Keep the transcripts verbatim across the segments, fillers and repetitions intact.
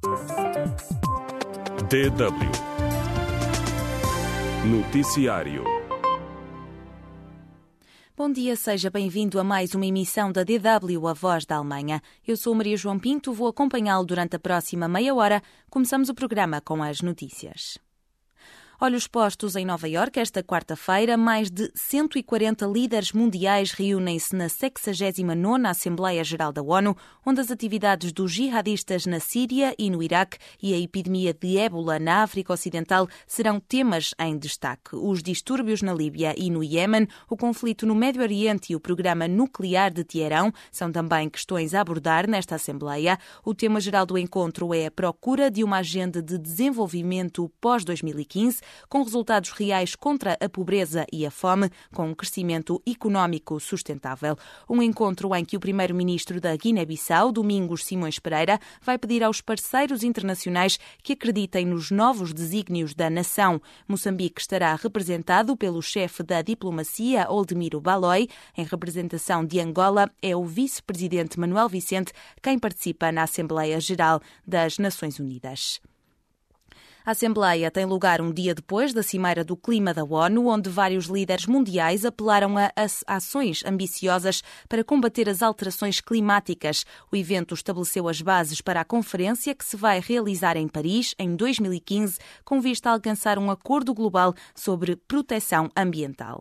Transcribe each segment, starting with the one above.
D W Noticiário. Bom dia, seja bem-vindo a mais uma emissão da D W, a Voz da Alemanha. Eu sou Maria João Pinto, vou acompanhá-lo durante a próxima meia hora. Começamos o programa com as notícias. Olhos postos em Nova Iorque esta quarta-feira, mais de cento e quarenta líderes mundiais reúnem-se na sexagésima nona Assembleia Geral da ONU, onde as atividades dos jihadistas na Síria e no Iraque e a epidemia de ébola na África Ocidental serão temas em destaque. Os distúrbios na Líbia e no Iémen, o conflito no Médio Oriente e o programa nuclear de Teherão são também questões a abordar nesta Assembleia. O tema geral do encontro é a procura de uma agenda de desenvolvimento pós dois mil e quinze, com resultados reais contra a pobreza e a fome, com um crescimento económico sustentável. Um encontro em que o primeiro-ministro da Guiné-Bissau, Domingos Simões Pereira, vai pedir aos parceiros internacionais que acreditem nos novos desígnios da nação. Moçambique estará representado pelo chefe da diplomacia, Oldemiro Baloi. Em representação de Angola, é o vice-presidente Manuel Vicente quem participa na Assembleia Geral das Nações Unidas. A Assembleia tem lugar um dia depois da Cimeira do Clima da ONU, onde vários líderes mundiais apelaram a ações ambiciosas para combater as alterações climáticas. O evento estabeleceu as bases para a conferência que se vai realizar em Paris em dois mil e quinze, com vista a alcançar um acordo global sobre proteção ambiental.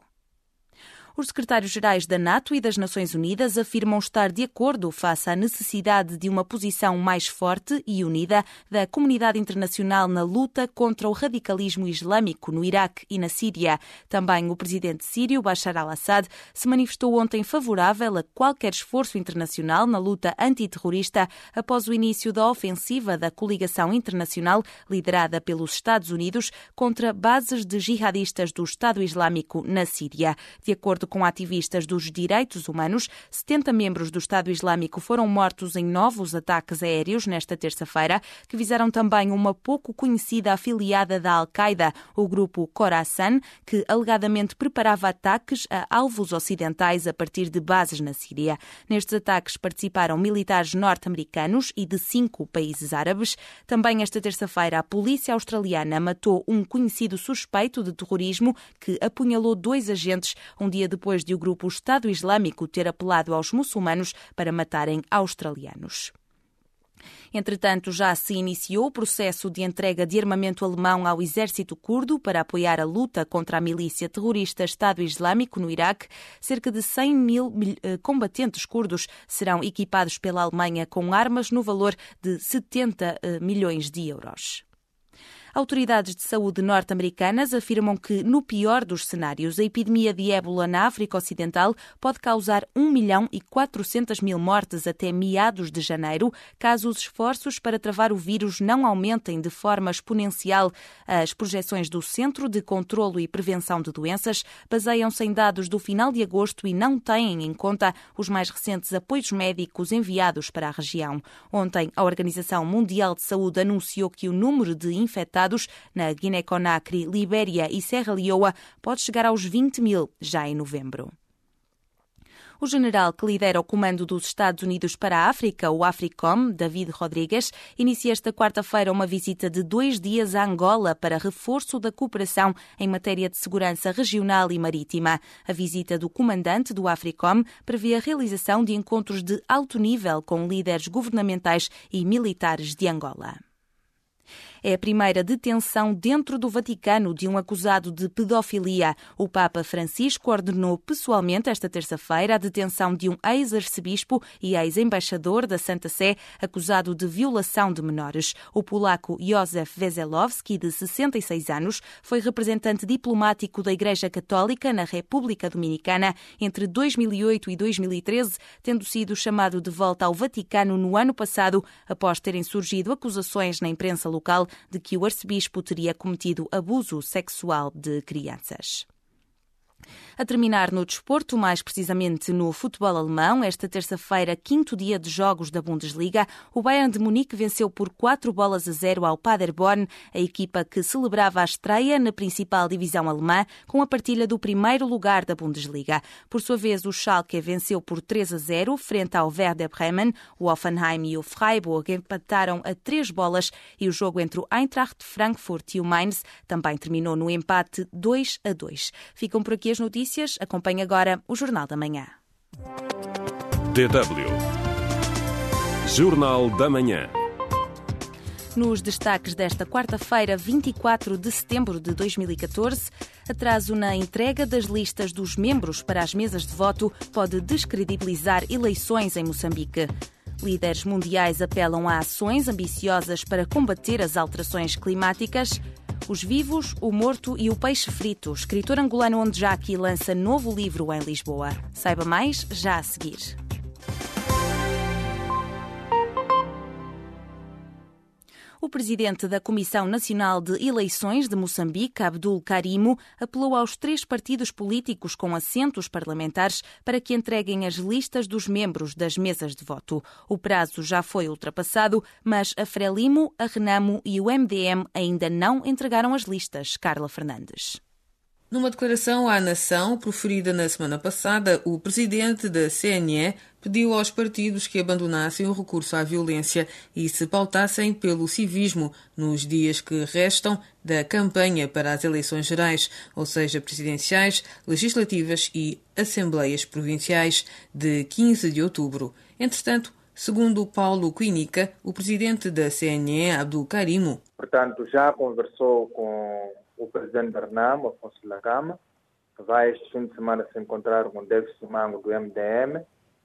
Os secretários-gerais da NATO e das Nações Unidas afirmam estar de acordo face à necessidade de uma posição mais forte e unida da comunidade internacional na luta contra o radicalismo islâmico no Iraque e na Síria. Também o presidente sírio, Bashar al-Assad, se manifestou ontem favorável a qualquer esforço internacional na luta antiterrorista após o início da ofensiva da coligação internacional liderada pelos Estados Unidos contra bases de jihadistas do Estado Islâmico na Síria. De acordo com ativistas dos direitos humanos, setenta membros do Estado Islâmico foram mortos em novos ataques aéreos nesta terça-feira, que visaram também uma pouco conhecida afiliada da Al-Qaeda, o grupo Khorasan, que alegadamente preparava ataques a alvos ocidentais a partir de bases na Síria. Nestes ataques participaram militares norte-americanos e de cinco países árabes. Também esta terça-feira, a polícia australiana matou um conhecido suspeito de terrorismo que apunhalou dois agentes um dia depois de o grupo Estado Islâmico ter apelado aos muçulmanos para matarem australianos. Entretanto, já se iniciou o processo de entrega de armamento alemão ao exército curdo para apoiar a luta contra a milícia terrorista Estado Islâmico no Iraque. Cerca de cem mil combatentes curdos serão equipados pela Alemanha com armas no valor de setenta milhões de euros. Autoridades de saúde norte-americanas afirmam que, no pior dos cenários, a epidemia de ébola na África Ocidental pode causar um milhão e quatrocentas mil mortes até meados de janeiro, caso os esforços para travar o vírus não aumentem de forma exponencial. As projeções do Centro de Controlo e Prevenção de Doenças baseiam-se em dados do final de agosto e não têm em conta os mais recentes apoios médicos enviados para a região. Ontem, a Organização Mundial de Saúde anunciou que o número de infectados na Guiné-Conakry, Libéria e Serra Leoa pode chegar aos vinte mil já em novembro. O general que lidera o comando dos Estados Unidos para a África, o AFRICOM, David Rodrigues, inicia esta quarta-feira uma visita de dois dias a Angola para reforço da cooperação em matéria de segurança regional e marítima. A visita do comandante do AFRICOM prevê a realização de encontros de alto nível com líderes governamentais e militares de Angola. É a primeira detenção dentro do Vaticano de um acusado de pedofilia. O Papa Francisco ordenou pessoalmente esta terça-feira a detenção de um ex-arcebispo e ex-embaixador da Santa Sé acusado de violação de menores. O polaco Józef Weselowski, de sessenta e seis anos, foi representante diplomático da Igreja Católica na República Dominicana entre dois mil e oito e dois mil e treze, tendo sido chamado de volta ao Vaticano no ano passado após terem surgido acusações na imprensa local de que o arcebispo teria cometido abuso sexual de crianças. A terminar no desporto, mais precisamente no futebol alemão, esta terça-feira, quinto dia de jogos da Bundesliga, o Bayern de Munique venceu por quatro bolas a zero ao Paderborn, a equipa que celebrava a estreia na principal divisão alemã com a partilha do primeiro lugar da Bundesliga. Por sua vez, o Schalke venceu por três a zero frente ao Werder Bremen. O Hoffenheim e o Freiburg empataram a três bolas e o jogo entre o Eintracht Frankfurt e o Mainz também terminou no empate dois a dois. Ficam por aqui as notícias. Acompanhe agora o Jornal da Manhã. D W. Jornal da Manhã. Nos destaques desta quarta-feira, vinte e quatro de setembro de dois mil e catorze, atraso na entrega das listas dos membros para as mesas de voto pode descredibilizar eleições em Moçambique. Líderes mundiais apelam a ações ambiciosas para combater as alterações climáticas. Os vivos, o morto e o peixe frito. O escritor angolano Ondjaki lança novo livro em Lisboa. Saiba mais já a seguir. O presidente da Comissão Nacional de Eleições de Moçambique, Abdul Karimo, apelou aos três partidos políticos com assentos parlamentares para que entreguem as listas dos membros das mesas de voto. O prazo já foi ultrapassado, mas a Frelimo, a Renamo e o M D M ainda não entregaram as listas. Carla Fernandes. Numa declaração à nação proferida na semana passada, o presidente da C N E pediu aos partidos que abandonassem o recurso à violência e se pautassem pelo civismo nos dias que restam da campanha para as eleições gerais, ou seja, presidenciais, legislativas e assembleias provinciais de quinze de outubro. Entretanto, segundo Paulo Quinica, o presidente da C N E, Abdul Karimo, portanto, já conversou com o presidente da Renamo, Afonso Lagama, que vai este fim de semana se encontrar com o David Simango do M D M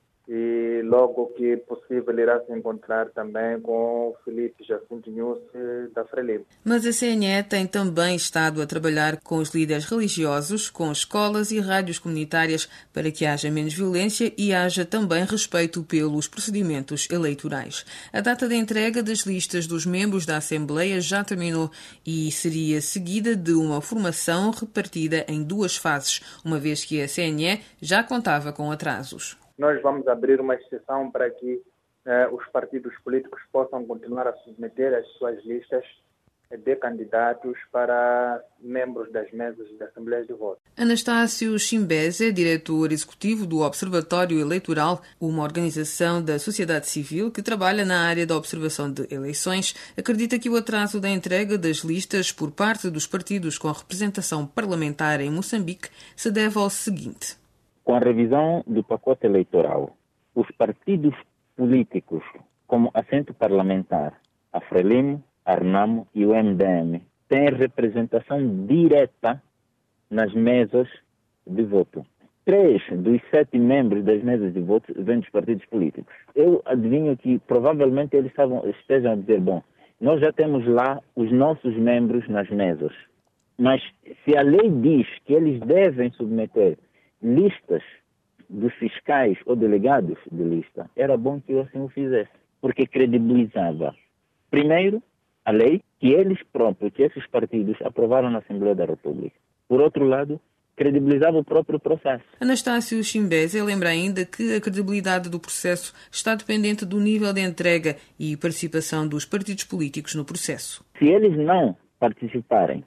e logo que possível irá se encontrar também com o Felipe Jacinto Nhusse da Frelimo. Mas a C N E tem também estado a trabalhar com os líderes religiosos, com escolas e rádios comunitárias para que haja menos violência e haja também respeito pelos procedimentos eleitorais. A data da entrega das listas dos membros da Assembleia já terminou e seria seguida de uma formação repartida em duas fases, uma vez que a C N E já contava com atrasos. Nós vamos abrir uma exceção para que eh, os partidos políticos possam continuar a submeter as suas listas de candidatos para membros das mesas da Assembleia de Voto. Anastácio Chimbeze, diretor executivo do Observatório Eleitoral, uma organização da sociedade civil que trabalha na área da observação de eleições, acredita que o atraso da entrega das listas por parte dos partidos com representação parlamentar em Moçambique se deve ao seguinte. Com a revisão do pacote eleitoral, os partidos políticos como assento parlamentar, a Frelimo, a Renamo e o M D M, têm representação direta nas mesas de voto. Três dos sete membros das mesas de voto vêm dos partidos políticos. Eu adivinho que provavelmente eles estavam, estejam a dizer, bom, nós já temos lá os nossos membros nas mesas, mas se a lei diz que eles devem submeter listas dos fiscais ou delegados de lista, era bom que eu assim o fizesse, porque credibilizava, primeiro, a lei que eles próprios, que esses partidos aprovaram na Assembleia da República. Por outro lado, credibilizava o próprio processo. Anastácio Chimbeze lembra ainda que a credibilidade do processo está dependente do nível de entrega e participação dos partidos políticos no processo. Se eles não participarem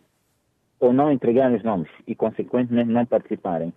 ou não entregarem os nomes e, consequentemente, não participarem,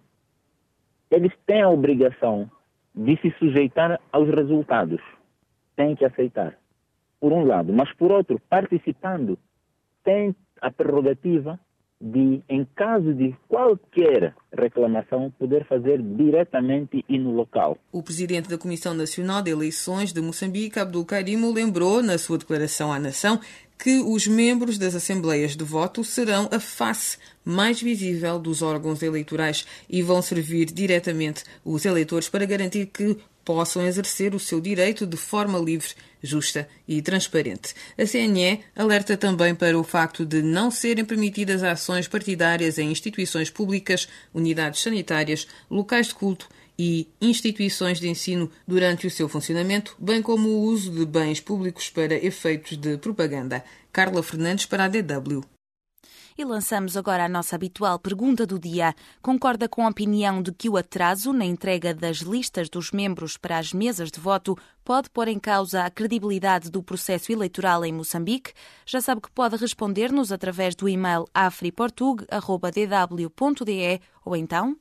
eles têm a obrigação de se sujeitar aos resultados. Têm que aceitar, por um lado. Mas, por outro, participando, têm a prerrogativa de, em caso de qualquer reclamação, poder fazer diretamente e no local. O presidente da Comissão Nacional de Eleições de Moçambique, Abdul Karimo, lembrou, na sua declaração à nação, que os membros das Assembleias de Voto serão a face mais visível dos órgãos eleitorais e vão servir diretamente os eleitores para garantir que possam exercer o seu direito de forma livre, justa e transparente. A C N E alerta também para o facto de não serem permitidas ações partidárias em instituições públicas, unidades sanitárias, locais de culto e instituições de ensino durante o seu funcionamento, bem como o uso de bens públicos para efeitos de propaganda. Carla Fernandes para a D W. E lançamos agora a nossa habitual pergunta do dia. Concorda com a opinião de que o atraso na entrega das listas dos membros para as mesas de voto pode pôr em causa a credibilidade do processo eleitoral em Moçambique? Já sabe que pode responder-nos através do e-mail afriportug arroba d w ponto d e ou então...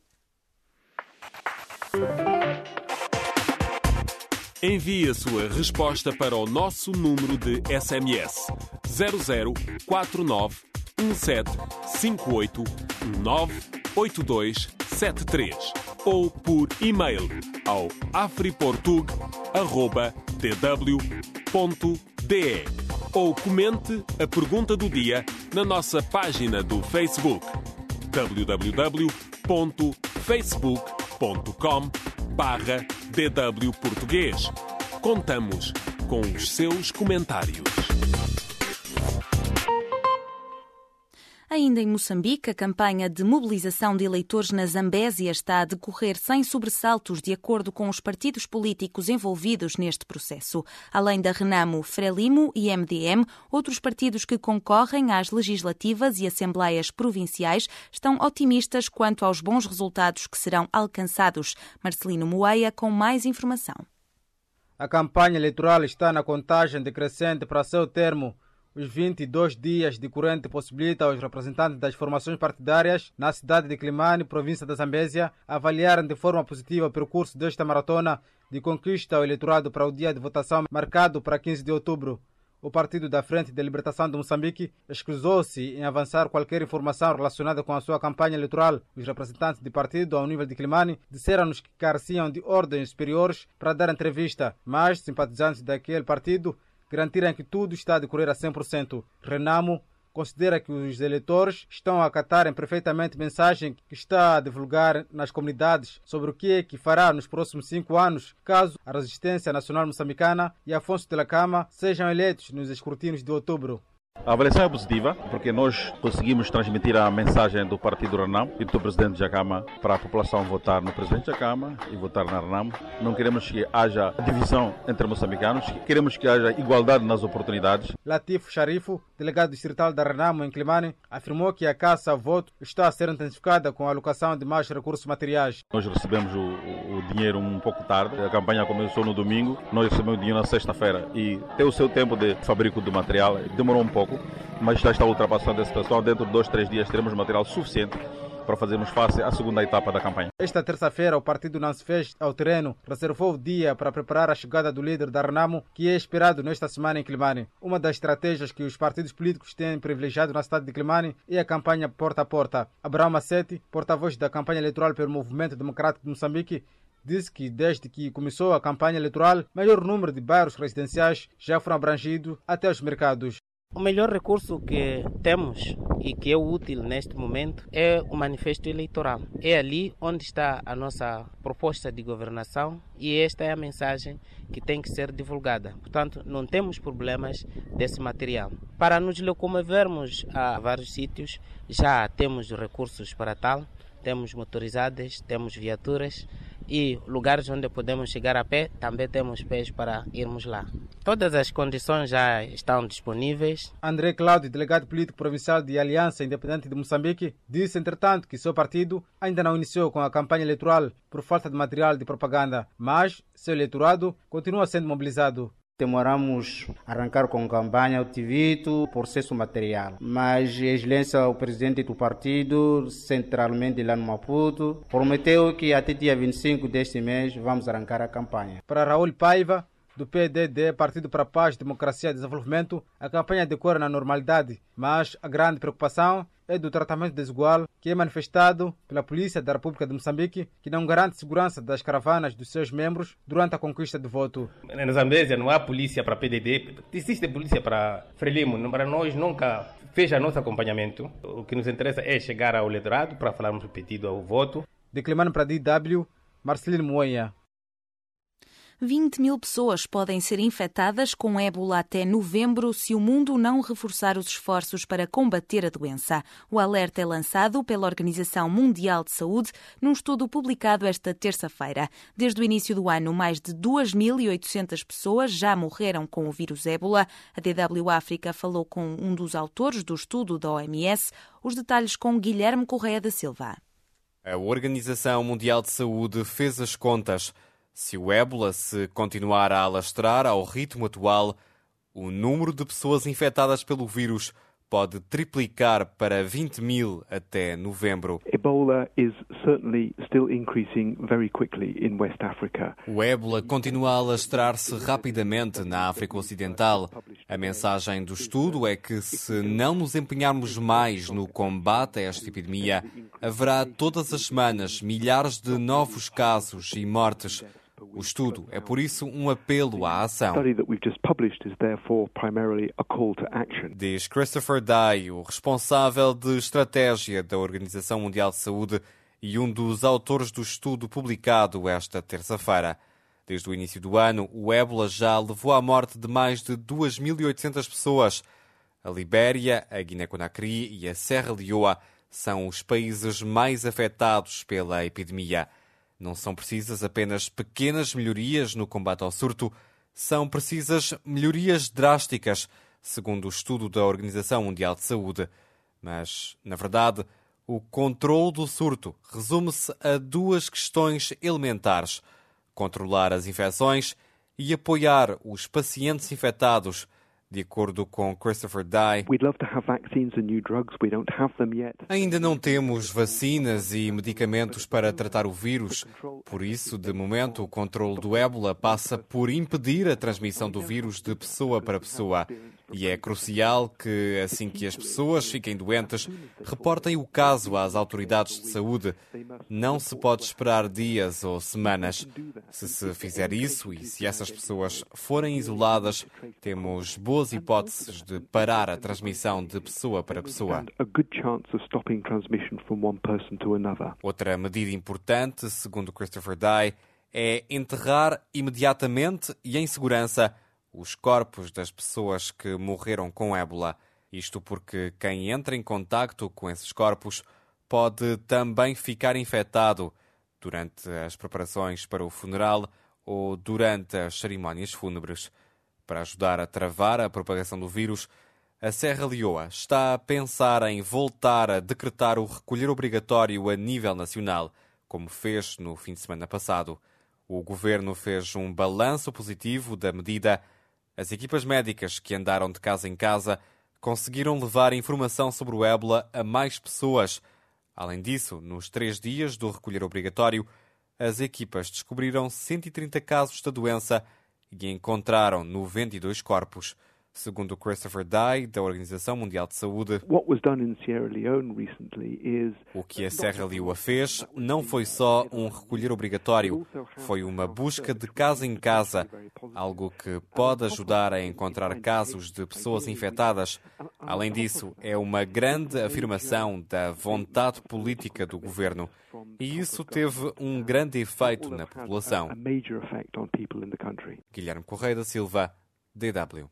Envie a sua resposta para o nosso número de S M S zero zero quatro nove um sete cinco oito nove oito dois sete três ou por e-mail ao afriportug arroba d w ponto d e ou comente a pergunta do dia na nossa página do Facebook w w w ponto facebook ponto com barra D W Português. Contamos com os seus comentários. Ainda em Moçambique, a campanha de mobilização de eleitores na Zambésia está a decorrer sem sobressaltos, de acordo com os partidos políticos envolvidos neste processo. Além da Renamo, Frelimo e M D M, outros partidos que concorrem às legislativas e assembleias provinciais estão otimistas quanto aos bons resultados que serão alcançados. Marcelino Moeia com mais informação. A campanha eleitoral está na contagem decrescente para seu termo. Os vinte e dois dias decorrente possibilita aos representantes das formações partidárias na cidade de Climane, província da Zambésia, avaliarem de forma positiva o percurso desta maratona de conquista ao eleitorado para o dia de votação marcado para quinze de outubro. O Partido da Frente de Libertação de Moçambique escusou-se em avançar qualquer informação relacionada com a sua campanha eleitoral. Os representantes do partido, ao nível de Climane, disseram-nos que careciam de ordens superiores para dar entrevista, mas simpatizantes daquele partido garantirem que tudo está a decorrer a cem por cento. Renamo considera que os eleitores estão a acatarem perfeitamente a mensagem que está a divulgar nas comunidades sobre o que é que fará nos próximos cinco anos caso a Resistência Nacional Moçambicana e Afonso de la Cama sejam eleitos nos escrutínios de outubro. A avaliação é positiva, porque nós conseguimos transmitir a mensagem do Partido Renamo e do Presidente Jacama para a população votar no Presidente Jacama e votar na Renamo. Não queremos que haja divisão entre moçambicanos, queremos que haja igualdade nas oportunidades. Latifo Sharifo, delegado distrital da Renamo em Climane, afirmou que a caça ao voto está a ser intensificada com a alocação de mais recursos materiais. Nós recebemos o, o, o dinheiro um pouco tarde, a campanha começou no domingo, nós recebemos o dinheiro na sexta-feira e tem o seu tempo de fabrico do material, demorou um pouco, mas já está ultrapassando a situação. Dentro de dois, três dias teremos material suficiente para fazermos face à segunda etapa da campanha. Esta terça-feira, o partido não se fez ao terreno, reservou o dia para preparar a chegada do líder da Renamo, que é esperado nesta semana em Climane. Uma das estratégias que os partidos políticos têm privilegiado na cidade de Climane é a campanha porta a porta. Abraão Macete, porta-voz da campanha eleitoral pelo Movimento Democrático de Moçambique, disse que desde que começou a campanha eleitoral, maior número de bairros residenciais já foram abrangidos até os mercados. O melhor recurso que temos e que é útil neste momento é o manifesto eleitoral. É ali onde está a nossa proposta de governação e esta é a mensagem que tem que ser divulgada. Portanto, não temos problemas desse material. Para nos locomovermos a vários sítios, já temos recursos para tal, temos motorizadas, temos viaturas e lugares onde podemos chegar a pé, também temos pés para irmos lá. Todas as condições já estão disponíveis. André Cláudio, delegado político provincial de Aliança Independente de Moçambique, disse, entretanto, que seu partido ainda não iniciou com a campanha eleitoral por falta de material de propaganda, mas seu eleitorado continua sendo mobilizado. Demoramos a arrancar com campanha ativito, processo material. Mas a excelência, o presidente do partido, centralmente lá no Maputo, prometeu que até dia vinte e cinco deste mês vamos arrancar a campanha. Para Raul Paiva, do P D D, Partido para a Paz, Democracia e Desenvolvimento, a campanha decorre na normalidade, mas a grande preocupação é do tratamento desigual que é manifestado pela Polícia da República de Moçambique, que não garante segurança das caravanas dos seus membros durante a conquista de voto. Na Zambésia não há polícia para P D D, existe polícia para Frelimo, para nós nunca fez o nosso acompanhamento. O que nos interessa é chegar ao eleitorado para falarmos o pedido ao voto. Declamando para D W, Marcelino Moeia. vinte mil pessoas podem ser infectadas com ébola até novembro se o mundo não reforçar os esforços para combater a doença. O alerta é lançado pela Organização Mundial de Saúde num estudo publicado esta terça-feira. Desde o início do ano, mais de duas mil e oitocentas pessoas já morreram com o vírus ébola. A D W África falou com um dos autores do estudo da O M S. Os detalhes com Guilherme Correia da Silva. A Organização Mundial de Saúde fez as contas. Se o ébola se continuar a alastrar ao ritmo atual, o número de pessoas infectadas pelo vírus pode triplicar para vinte mil até novembro. Ebola is certainly still increasing very quickly in West Africa. O ébola continua a alastrar-se rapidamente na África Ocidental. A mensagem do estudo é que, se não nos empenharmos mais no combate a esta epidemia, haverá todas as semanas milhares de novos casos e mortes. O estudo é, por isso, um apelo à ação. Diz Christopher Dye, o responsável de estratégia da Organização Mundial de Saúde e um dos autores do estudo publicado esta terça-feira. Desde o início do ano, o ébola já levou à morte de mais de duas mil e oitocentas pessoas. A Libéria, a Guiné-Conakry e a Serra Leoa são os países mais afetados pela epidemia. Não são precisas apenas pequenas melhorias no combate ao surto, são precisas melhorias drásticas, segundo o estudo da Organização Mundial de Saúde. Mas, na verdade, o controle do surto resume-se a duas questões elementares: controlar as infecções e apoiar os pacientes infectados. De acordo com Christopher Dye, ainda não temos vacinas e medicamentos para tratar o vírus. Por isso, de momento, o controle do ébola passa por impedir a transmissão do vírus de pessoa para pessoa. E é crucial que, assim que as pessoas fiquem doentes, reportem o caso às autoridades de saúde. Não se pode esperar dias ou semanas. Se se fizer isso e se essas pessoas forem isoladas, temos boas hipóteses de parar a transmissão de pessoa para pessoa. Outra medida importante, segundo Christopher Dye, é enterrar imediatamente e em segurança os corpos das pessoas que morreram com ébola. Isto porque quem entra em contacto com esses corpos pode também ficar infectado durante as preparações para o funeral ou durante as cerimónias fúnebres. Para ajudar a travar a propagação do vírus, a Serra Leoa está a pensar em voltar a decretar o recolher obrigatório a nível nacional, como fez no fim de semana passado. O governo fez um balanço positivo da medida. As equipas médicas que andaram de casa em casa conseguiram levar informação sobre o ébola a mais pessoas. Além disso, nos três dias do recolher obrigatório, as equipas descobriram cento e trinta casos da doença e encontraram noventa e dois corpos. Segundo Christopher Dye, da Organização Mundial de Saúde, o que a Serra Leoa fez não foi só um recolher obrigatório, foi uma busca de casa em casa, algo que pode ajudar a encontrar casos de pessoas infectadas. Além disso, é uma grande afirmação da vontade política do governo. E isso teve um grande efeito na população. Guilherme Correia da Silva, D W.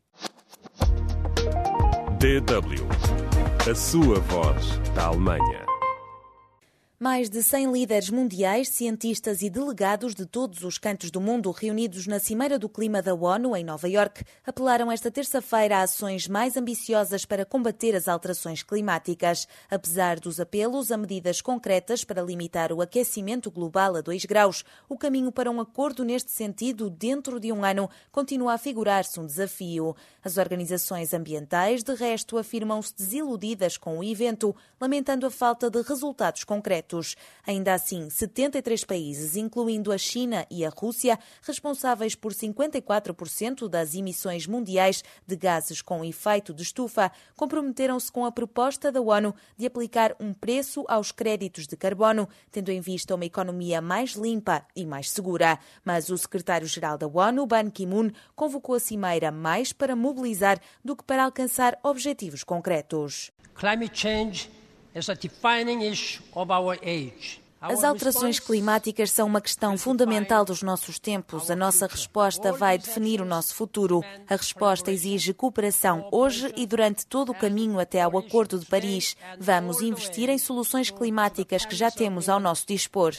D W, a sua voz da Alemanha. Mais de cem líderes mundiais, cientistas e delegados de todos os cantos do mundo reunidos na Cimeira do Clima da ONU, em Nova Iorque, apelaram esta terça-feira a ações mais ambiciosas para combater as alterações climáticas. Apesar dos apelos a medidas concretas para limitar o aquecimento global a dois graus, o caminho para um acordo neste sentido dentro de um ano continua a figurar-se um desafio. As organizações ambientais, de resto, afirmam-se desiludidas com o evento, lamentando a falta de resultados concretos. Ainda assim, setenta e três países, incluindo a China e a Rússia, responsáveis por cinquenta e quatro por cento das emissões mundiais de gases com efeito de estufa, comprometeram-se com a proposta da ONU de aplicar um preço aos créditos de carbono, tendo em vista uma economia mais limpa e mais segura. Mas o secretário-geral da ONU, Ban Ki-moon, convocou a cimeira mais para mobilizar do que para alcançar objetivos concretos. Climate change is a defining issue of our age. As alterações climáticas são uma questão fundamental dos nossos tempos. A nossa resposta vai definir o nosso futuro. A resposta exige cooperação hoje e durante todo o caminho até ao Acordo de Paris. Vamos investir em soluções climáticas que já temos ao nosso dispor.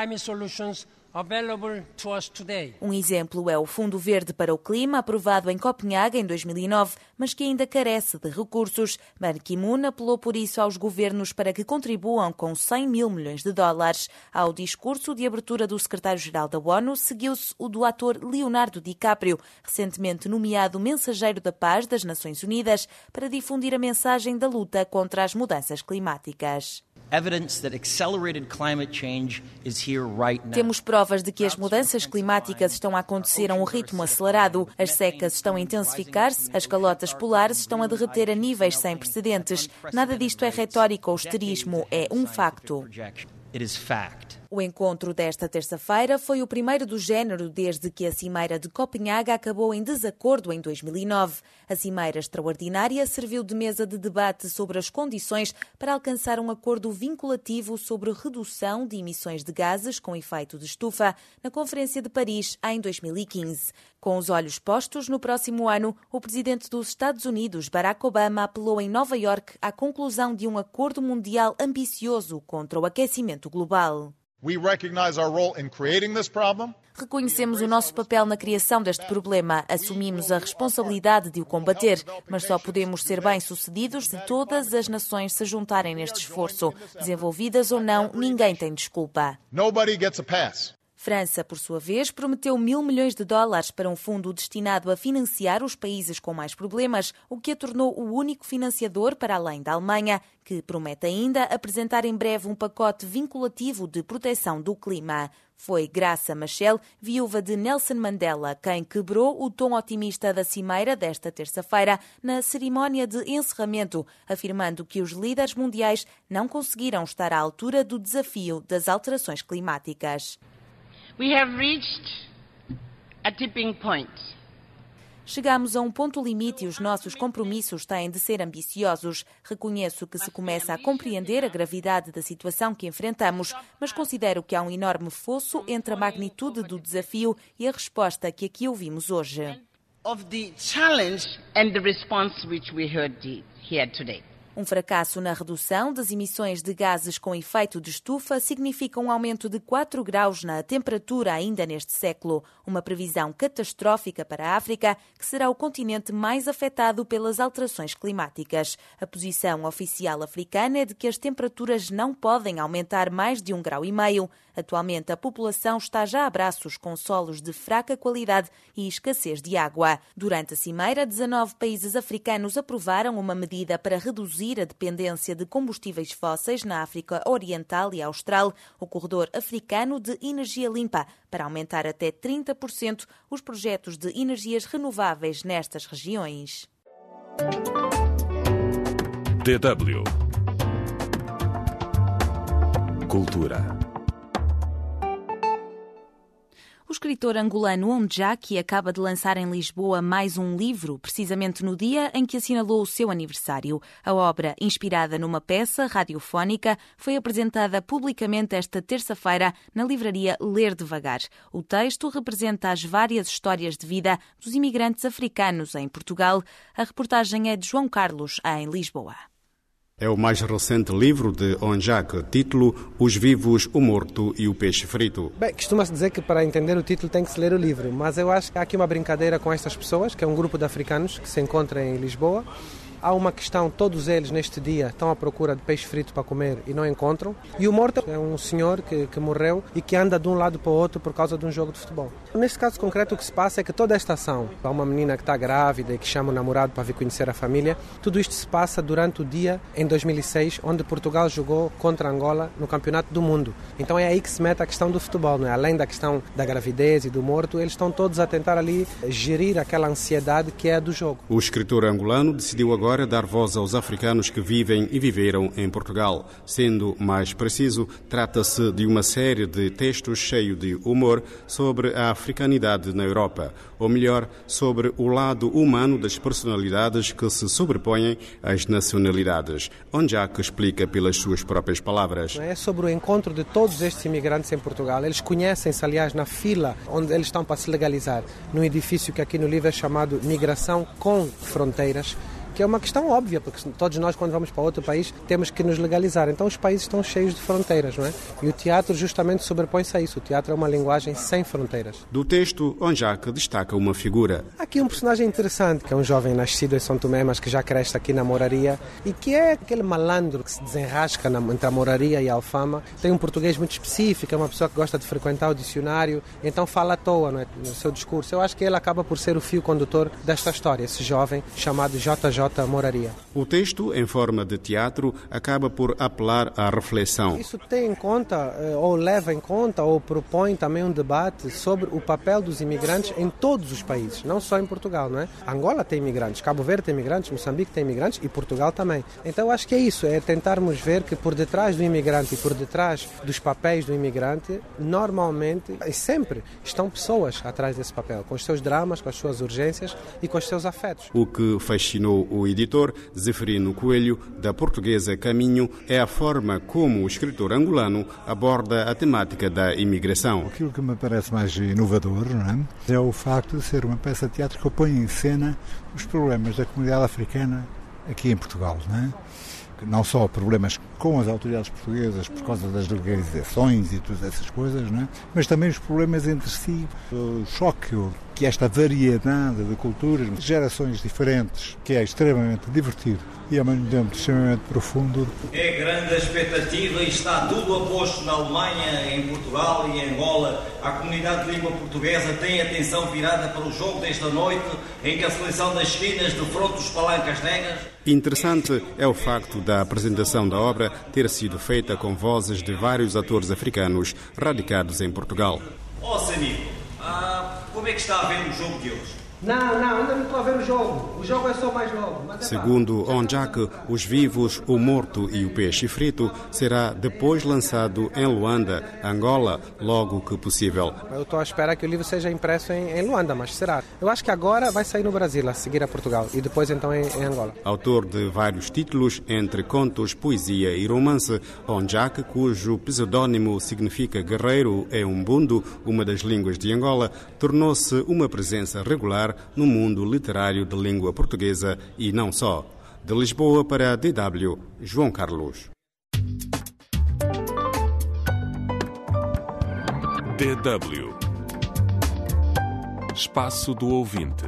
Um exemplo é o Fundo Verde para o Clima, aprovado em Copenhague em dois mil e nove, mas que ainda carece de recursos. Ban Ki-moon apelou por isso aos governos para que contribuam com cem mil milhões de dólares. Ao discurso de abertura do secretário-geral da ONU, seguiu-se o do ator Leonardo DiCaprio, recentemente nomeado Mensageiro da Paz das Nações Unidas, para difundir a mensagem da luta contra as mudanças climáticas. Temos provas de que as mudanças climáticas estão a acontecer a um ritmo acelerado. As secas estão a intensificar-se, as calotas polares estão a derreter a níveis sem precedentes. Nada disto é retórica ou histerismo, é um facto. O encontro desta terça-feira foi o primeiro do género desde que a Cimeira de Copenhague acabou em desacordo em dois mil e nove. A Cimeira Extraordinária serviu de mesa de debate sobre as condições para alcançar um acordo vinculativo sobre redução de emissões de gases com efeito de estufa na Conferência de Paris em dois mil e quinze. Com os olhos postos no próximo ano, o presidente dos Estados Unidos, Barack Obama, apelou em Nova Iorque à conclusão de um acordo mundial ambicioso contra o aquecimento global. Reconhecemos o nosso papel na criação deste problema, assumimos a responsabilidade de o combater, mas só podemos ser bem-sucedidos se todas as nações se juntarem neste esforço. Desenvolvidas ou não, ninguém tem desculpa. França, por sua vez, prometeu mil milhões de dólares para um fundo destinado a financiar os países com mais problemas, o que a tornou o único financiador para além da Alemanha, que promete ainda apresentar em breve um pacote vinculativo de proteção do clima. Foi Graça Machel, viúva de Nelson Mandela, quem quebrou o tom otimista da cimeira desta terça-feira na cerimónia de encerramento, afirmando que os líderes mundiais não conseguiram estar à altura do desafio das alterações climáticas. We have reached a tipping point. Chegamos a um ponto limite e os nossos compromissos têm de ser ambiciosos. Reconheço que se começa a compreender a gravidade da situação que enfrentamos, mas considero que há um enorme fosso entre a magnitude do desafio e a resposta que aqui ouvimos hoje. Of the challenge and the response which we heard here today. Um fracasso na redução das emissões de gases com efeito de estufa significa um aumento de quatro graus na temperatura ainda neste século. Uma previsão catastrófica para a África, que será o continente mais afetado pelas alterações climáticas. A posição oficial africana é de que as temperaturas não podem aumentar mais de um grau e meio. Atualmente, a população está já a braços com solos de fraca qualidade e escassez de água. Durante a cimeira, dezanove países africanos aprovaram uma medida para reduzir a dependência de combustíveis fósseis na África Oriental e Austral, o corredor africano de energia limpa, para aumentar até trinta por cento os projetos de energias renováveis nestas regiões. D W Cultura. O escritor angolano Ondjaki acaba de lançar em Lisboa mais um livro, precisamente no dia em que assinalou o seu aniversário. A obra, inspirada numa peça radiofónica, foi apresentada publicamente esta terça-feira na livraria Ler Devagar. O texto representa as várias histórias de vida dos imigrantes africanos em Portugal. A reportagem é de João Carlos, em Lisboa. É o mais recente livro de Ondjaki, título Os Vivos, o Morto e o Peixe Frito. Bem, costuma-se dizer que para entender o título tem que se ler o livro, mas eu acho que há aqui uma brincadeira com estas pessoas, que é um grupo de africanos que se encontra em Lisboa. Há uma questão, todos eles neste dia estão à procura de peixe frito para comer e não encontram. E o morto é um senhor que, que morreu e que anda de um lado para o outro por causa de um jogo de futebol. Neste caso concreto, o que se passa é que toda esta ação, há uma menina que está grávida e que chama o namorado para vir conhecer a família, tudo isto se passa durante o dia em dois mil e seis, onde Portugal jogou contra Angola no Campeonato do Mundo. Então é aí que se mete a questão do futebol, não é? Além da questão da gravidez e do morto, eles estão todos a tentar ali gerir aquela ansiedade que é a do jogo. O escritor angolano decidiu agora agora dar voz aos africanos que vivem e viveram em Portugal. Sendo mais preciso, trata-se de uma série de textos cheios de humor sobre a africanidade na Europa, ou melhor, sobre o lado humano das personalidades que se sobrepõem às nacionalidades. Onjak explica pelas suas próprias palavras. É sobre o encontro de todos estes imigrantes em Portugal. Eles conhecem-se, aliás, na fila onde eles estão para se legalizar, num edifício que aqui no livro é chamado Migração com Fronteiras, que é uma questão óbvia, porque todos nós, quando vamos para outro país, temos que nos legalizar. Então os países estão cheios de fronteiras, não é? E o teatro justamente sobrepõe-se a isso. O teatro é uma linguagem sem fronteiras. Do texto, Onjak destaca uma figura. Aqui um personagem interessante, que é um jovem nascido em São Tomé, mas que já cresce aqui na Moraria, e que é aquele malandro que se desenrasca na, entre a Moraria e a Alfama. Tem um português muito específico, é uma pessoa que gosta de frequentar o dicionário, então fala à toa, não é? No seu discurso. Eu acho que ele acaba por ser o fio condutor desta história, esse jovem chamado J J Moraria. O texto, em forma de teatro, acaba por apelar à reflexão. Isso tem em conta, ou leva em conta, ou propõe também um debate sobre o papel dos imigrantes em todos os países, não só em Portugal, não é? Angola tem imigrantes, Cabo Verde tem imigrantes, Moçambique tem imigrantes e Portugal também. Então eu acho que é isso, é tentarmos ver que por detrás do imigrante e por detrás dos papéis do imigrante, normalmente e sempre estão pessoas atrás desse papel, com os seus dramas, com as suas urgências e com os seus afetos. O que fascinou o editor Zeferino Coelho, da portuguesa Caminho, é a forma como o escritor angolano aborda a temática da imigração. Aquilo que me parece mais inovador, não é? É o facto de ser uma peça de teatro que põe em cena os problemas da comunidade africana aqui em Portugal, não é? Não só problemas com as autoridades portuguesas por causa das legalizações e todas essas coisas, não é? Mas também os problemas entre si, o choque que esta variedade de culturas, gerações diferentes, que é extremamente divertido e ao mesmo tempo extremamente profundo. É grande a expectativa e está tudo a posto na Alemanha, em Portugal e em Angola. A comunidade de língua portuguesa tem a atenção virada para o jogo desta noite, em que a seleção das esquinas defronta os palancas negras. Interessante é o facto da apresentação da obra ter sido feita com vozes de vários atores africanos radicados em Portugal. Ó, oh, Samir, ah, como é que está a ver o jogo de hoje? Não, não, ainda não estou a ver o jogo. O jogo é só mais logo. Mas é Segundo Onjak, Os Vivos, o Morto e o Peixe Frito será depois lançado em Luanda, Angola, logo que possível. Eu estou à espera que o livro seja impresso em, em Luanda, mas será? Eu acho que agora vai sair no Brasil, a seguir a Portugal, e depois então em, em Angola. Autor de vários títulos, entre contos, poesia e romance, Onjak, cujo pseudônimo significa guerreiro em Umbundo, uma das línguas de Angola, tornou-se uma presença regular no mundo literário de língua portuguesa e não só. De Lisboa para a D W, João Carlos. D W Espaço do Ouvinte.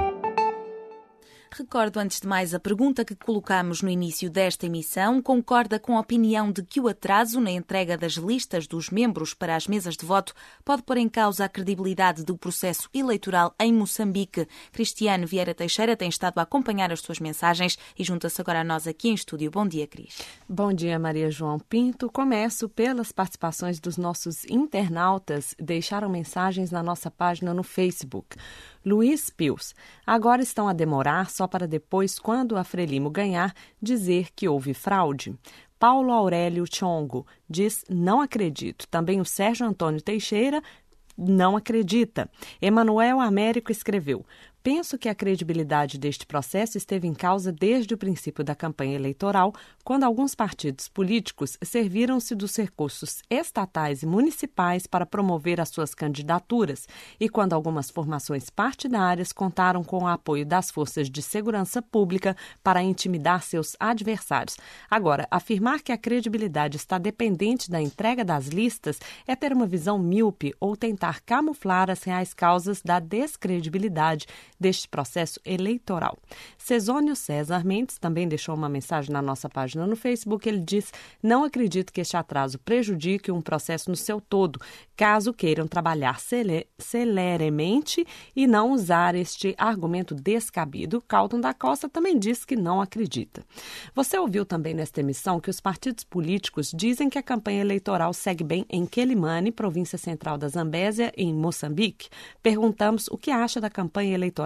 Recordo antes de mais a pergunta que colocamos no início desta emissão. Concorda com a opinião de que o atraso na entrega das listas dos membros para as mesas de voto pode pôr em causa a credibilidade do processo eleitoral em Moçambique? Cristiano Vieira Teixeira tem estado a acompanhar as suas mensagens e junta-se agora a nós aqui em estúdio. Bom dia, Cris. Bom dia, Maria João Pinto. Começo pelas participações dos nossos internautas. Deixaram mensagens na nossa página no Facebook. Luiz Pius. Agora estão a demorar só para depois, quando a Frelimo ganhar, dizer que houve fraude. Paulo Aurélio Chongo diz não acredito. Também o Sérgio Antônio Teixeira não acredita. Emanuel Américo escreveu: penso que a credibilidade deste processo esteve em causa desde o princípio da campanha eleitoral, quando alguns partidos políticos serviram-se dos recursos estatais e municipais para promover as suas candidaturas e quando algumas formações partidárias contaram com o apoio das forças de segurança pública para intimidar seus adversários. Agora, afirmar que a credibilidade está dependente da entrega das listas é ter uma visão míope ou tentar camuflar as reais causas da descredibilidade deste processo eleitoral. Cesônio César Mendes também deixou uma mensagem na nossa página no Facebook. Ele diz: não acredito que este atraso prejudique um processo no seu todo, caso queiram trabalhar cele- celeremente e não usar este argumento descabido. Calton da Costa também diz que não acredita. Você ouviu também nesta emissão que os partidos políticos dizem que a campanha eleitoral segue bem em Quelimane, província central da Zambésia, em Moçambique. Perguntamos o que acha da campanha eleitoral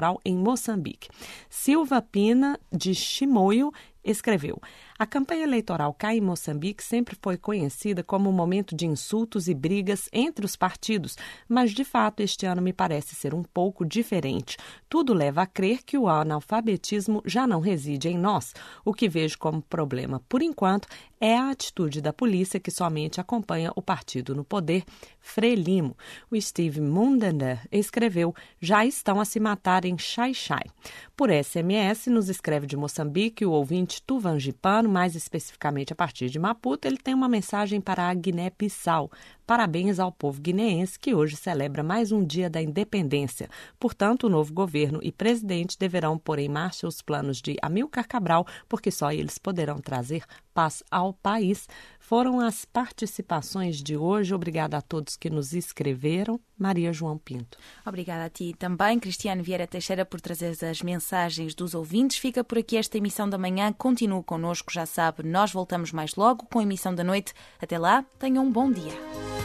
eleitoral em Moçambique. Silva Pina, de Chimoio, escreveu: a campanha eleitoral cá em Moçambique sempre foi conhecida como um momento de insultos e brigas entre os partidos, mas de fato este ano me parece ser um pouco diferente. Tudo leva a crer que o analfabetismo já não reside em nós. O que vejo como problema, por enquanto, é a atitude da polícia que somente acompanha o partido no poder, Frelimo. O Steve Mundander escreveu: já estão a se matar em Xai-Xai. Por S M S, nos escreve de Moçambique o ouvinte Tuvangipano, mais especificamente a partir de Maputo. Ele tem uma mensagem para a Guiné-Bissau. Parabéns ao povo guineense que hoje celebra mais um dia da independência. Portanto, o novo governo e presidente deverão pôr em marcha os planos de Amílcar Cabral, porque só eles poderão trazer paz ao país. Foram as participações de hoje. Obrigada a todos que nos escreveram. Maria João Pinto. Obrigada a ti também, Cristiane Vieira Teixeira, por trazer as mensagens dos ouvintes. Fica por aqui esta emissão da manhã. Continue connosco, já sabe, nós voltamos mais logo com a emissão da noite. Até lá, tenham um bom dia.